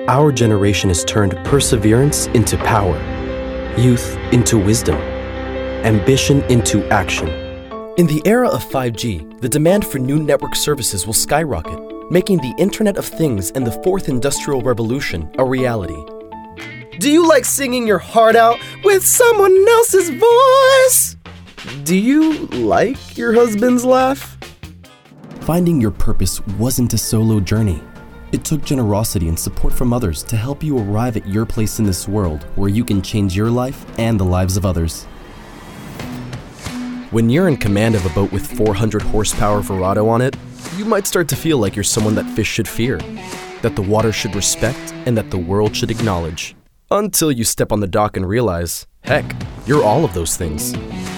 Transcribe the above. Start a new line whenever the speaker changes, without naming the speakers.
Our generation has turned perseverance into power, youth into wisdom, ambition into action. In the era of 5G, the demand for new network services will skyrocket, making the Internet of Things and the Fourth Industrial Revolution a reality. Do you like singing your heart out with someone else's voice? Do you like your husband's laugh? Finding your purpose wasn't a solo journey. It took generosity and support from others to help you arrive at your place in this world where you can change your life and the lives of others. When you're in command of a boat with 400 horsepower Verado on it, you might start to feel like you're someone that fish should fear, that the water should respect, and that the world should acknowledge. Until you step on the dock and realize, heck, you're all of those things.